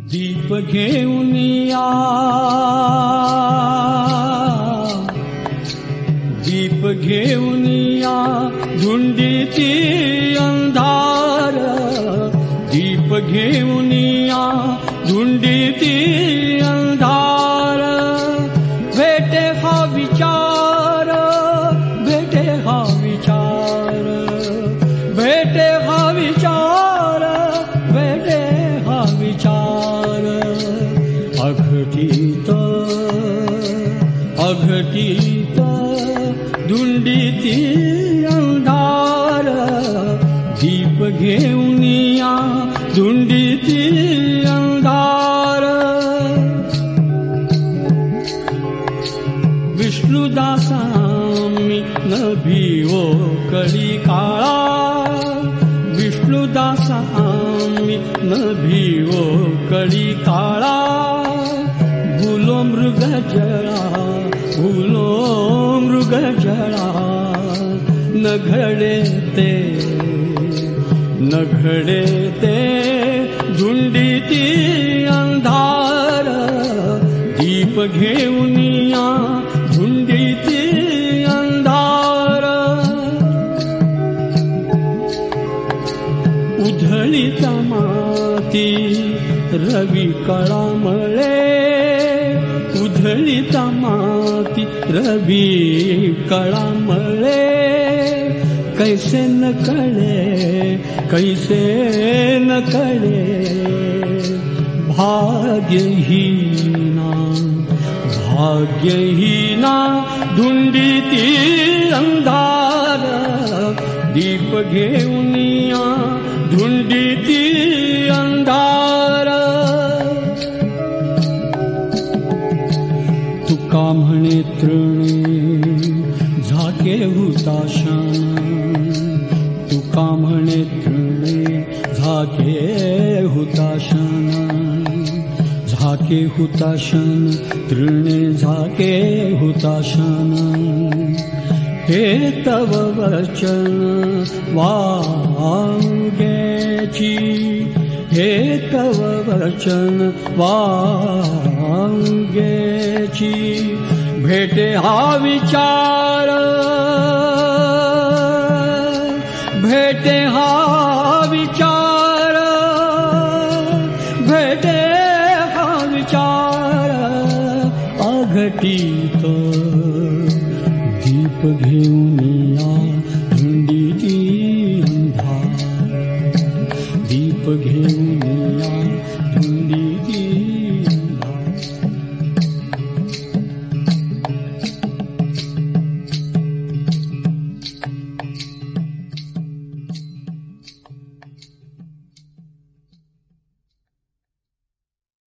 दीप घेऊन या, दीप घेऊन या, धुंदीची अंधार. दीप घेऊन या, धुंदीची अंधार. भेटे हा विचार, भेटे हा विचार, भेटे हा विचार, भेटे हा विचार. अघटित अघटित धुंदीची अंधार. दीप घेऊन या, धुंदीची अंधार. विष्णुदासामी नभिओ कळी काळा. विष्णुदासामी नभिओ कळी काळा. भूलो मृग जळा, भूलो मृग जळा. न घडे ते, न घडे ते धुंदीची अंधार. दीप घेऊन या, धुंदीची अंधार. उधळीत माती रवी कळामळे. उधळीत माती रवी कळामळे. कैसे न कळे, कैसे न कळे. भाग्यहीना, भाग्यहीना धुंदीची अंधार. दीप घेऊन या, धुंदीची अंधार. तुका म्हणे तृणे झाके हुताशन. तुका म्हणे तृणे झाके हुताशन. झाके हुताशन, तृणे झाके हुताशन. हे तव वचन वाङ्गेची, हे तव वचन वाङ्गेची. भेटे हा विचार, भेटे हा विचार, भेटे हा विचार. अघटित दीप घेऊन